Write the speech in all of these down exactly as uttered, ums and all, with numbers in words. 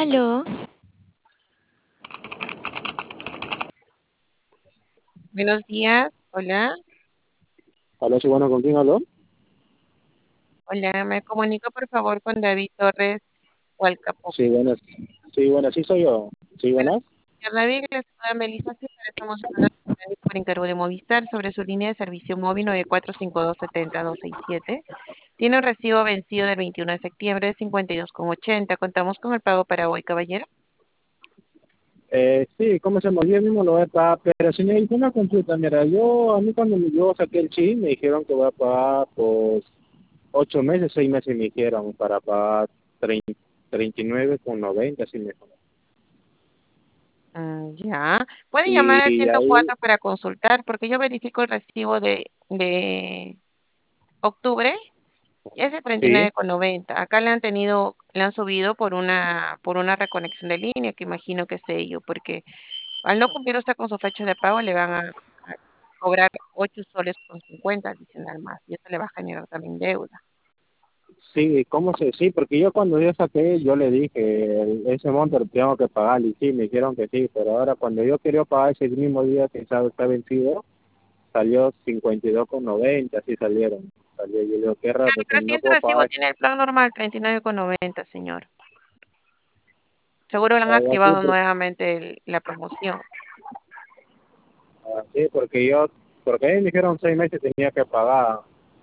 Aló, Buenos días, hola, Hola, sí, bueno, ¿con quién habló? hola, me comunico por favor con David Torres Hualcapo. Sí, buenas. Sí, buenas, sí soy yo. Sí, Bueno, buenas. señor David, le saluda Melissa, sí, estamos hablando por encargo de Movistar sobre su línea de servicio móvil nueve cuatro cinco dos siete cero dos seis siete. Tiene un recibo vencido del veintiuno de septiembre de cincuenta y dos con ochenta. Contamos con el pago para hoy, caballero. Eh, sí, ¿cómo se llama? Yo mismo lo voy a pagar, pero si me hizo una consulta, mira, yo, a mí cuando yo saqué el chip, me dijeron que voy a pagar por ocho meses, seis meses me dijeron para pagar treinta treinta y nueve con noventa, así me dijo. Mm, ya. Puede llamar al Y ciento ahí, cuatro para consultar porque yo verifico el recibo de, de octubre. Es de treinta y sí, nueve con noventa. Acá le han tenido, le han subido por una, por una reconexión de línea, que imagino que es ello, porque al no cumplir usted con su fecha de pago, le van a, a cobrar ocho soles con cincuenta adicional más, y eso le va a generar también deuda. sí, ¿cómo se? Sí, porque yo cuando yo saqué, yo le dije, el- ese monto lo tengo que pagar, y sí, me dijeron que sí, pero ahora cuando yo quería pagar ese mismo día que estaba está vencido, salió cincuenta y dos con noventa, así salieron. Salió, yo digo, qué raro, Claro, porque pero si no ese puedo recibo pagar. tiene el plan normal, treinta y nueve con noventa, señor. Seguro le han Así, activado porque, nuevamente el- la promoción. así, porque yo, porque ahí me dijeron seis meses tenía que pagar.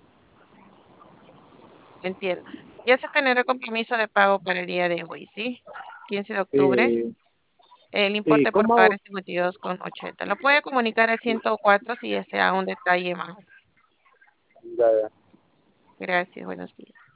Entiendo. Ya se generó el compromiso de pago para el día de hoy, ¿sí? quince de octubre. Sí, El sí, importe por ¿cómo pagar hago? es cincuenta y dos con ochenta. Lo puede comunicar al ciento cuatro si desea un detalle más. Ya, ya. Gracias, buenos días.